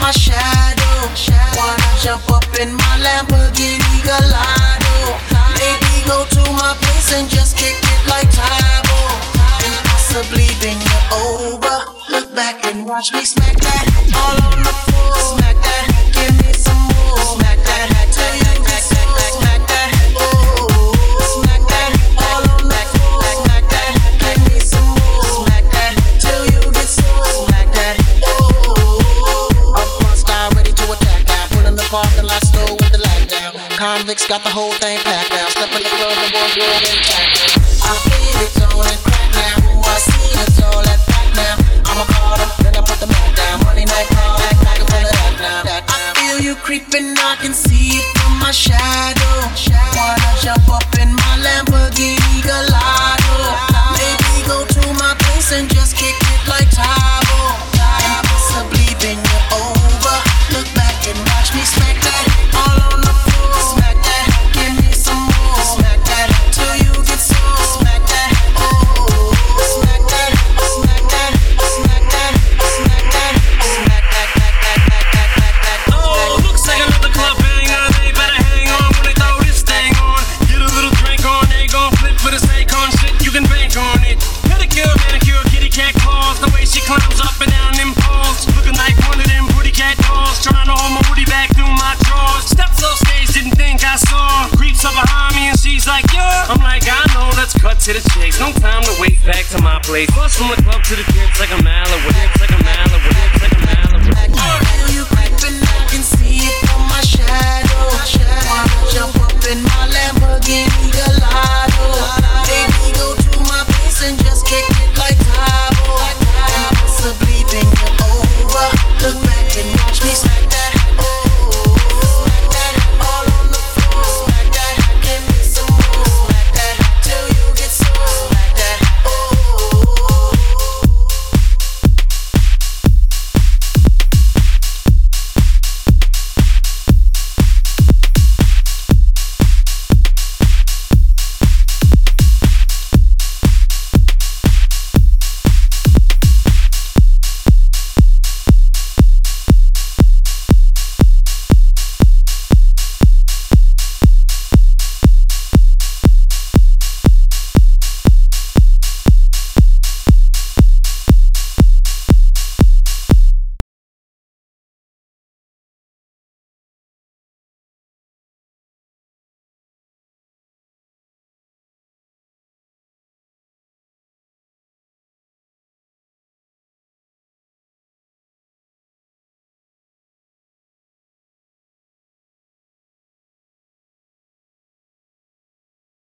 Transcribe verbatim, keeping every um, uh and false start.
my shadow. Wanna jump up in my Lamborghini Gallardo. Maybe go to my place and just kick it like Tybo. And possibly bend you over. Look back and watch me smack that all on the floor. Smack that, give me some more. Smack that, till you get so. Smack that, oh. Smack that, all on the floor. Smack that, give me some more. Smack that, till you get so. Smack that, oh. Up front style, ready to attack now. Put in the parking lot slow with the lag down. Convicts got the whole thing packed out. Step in the club, the boys roll and tap.